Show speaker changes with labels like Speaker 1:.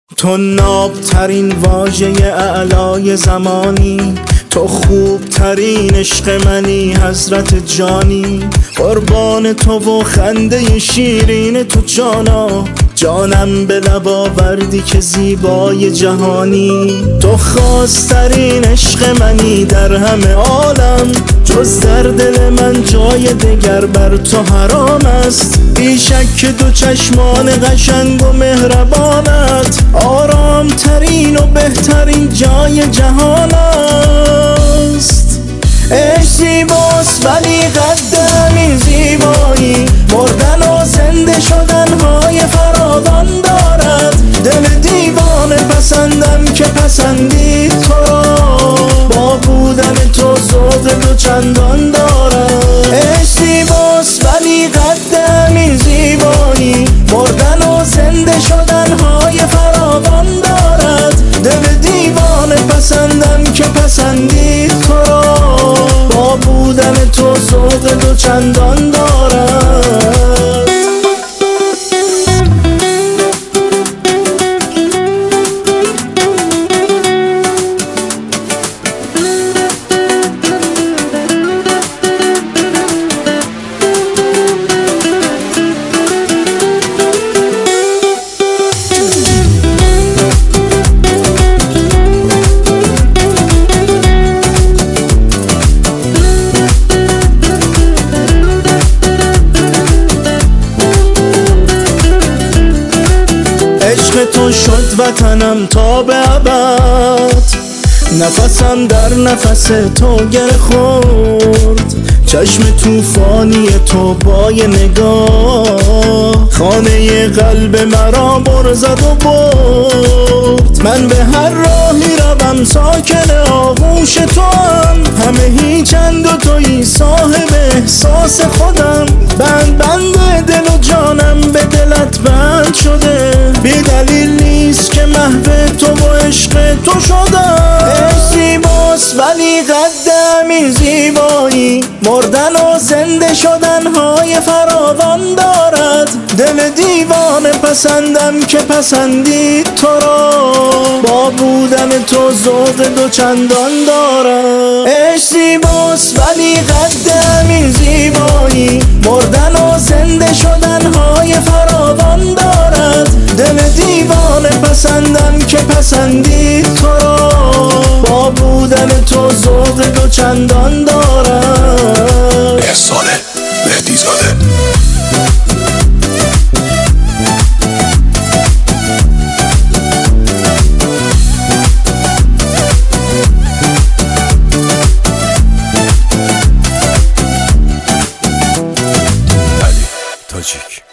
Speaker 1: تو نابترین واژه اعلای زمانی، تو خوبترین عشق منی حضرت جانی. قربان تو و خنده شیرین تو جانا، جانم به لب آوردی که زیبای جهانی. تو خاصترین عشق منی در همه عالم، جز در دل من جای دگر بر تو حرام است. بی شک دو چشمان قشنگ و مهربانت آرام ترین و بهترین جای جهان است. عشق زیباست ولی قد همین زیبایی، مردن و زنده شدن های فراوان دارد. دل دیوانه پسندم که پسندید تو را، با بودن تو ذوق دو چندان دارد. عشق زیباست ولی قد همین زیبایی، مردن و زنده شدن های فراوان دارد. دل دیوانه پسندم که پسندید تو را، با بودن تو ذوق دو چندان دارد. عشق تو شد وطنم تا به ابد، نفسم در نفس تو گره خورد. چشم توفانی تو با یه نگاه، خانه قلب مرا برزد و برد. من به هر راهی روم ساکن آغوش تو هم، همه هیچند و تویی صاحب احساس خودم. بند دل و جانم به دلت بند شده، بی دلیل نیست که محو تو و عشق تو شدم. عشق زیباست ولی قد همین زیبایی، مردن و زنده شدن های فراوان دارد. دل دیوانه پسندم که پسندید تو را، با بودن تو ذوق دو چندان دارد. عشق زیباست ولی قد همین زیبایی، مردن و زنده شدن های فراوان دارد. دل دیوانه پسندم که پسندید تو را، با بودن تو ذوق دو چندان دارد.
Speaker 2: احسان مهدی زاده. علی تاجیک.